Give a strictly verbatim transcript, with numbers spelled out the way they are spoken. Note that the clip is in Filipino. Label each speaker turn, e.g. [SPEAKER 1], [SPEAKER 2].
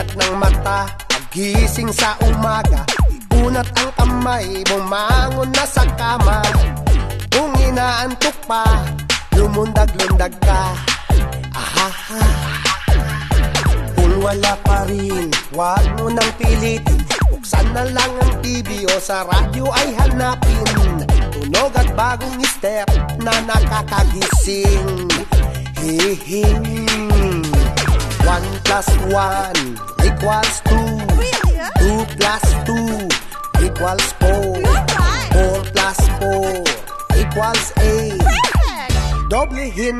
[SPEAKER 1] Unat ng mata, pagising sa umaga, iunat ang kamay, bumangon na sa kama. Kung inaantok pa, lumundag-lundag ka. Ahaha. Kung wala pa rin, wag mo nang pilitin. Buksan na lang ang T V o sa radyo ay hanapin. Tunog at bagong step na nakakagising. Hihing. One plus one equals two. Two plus two equals four. Four plus four equals eight. Doblehin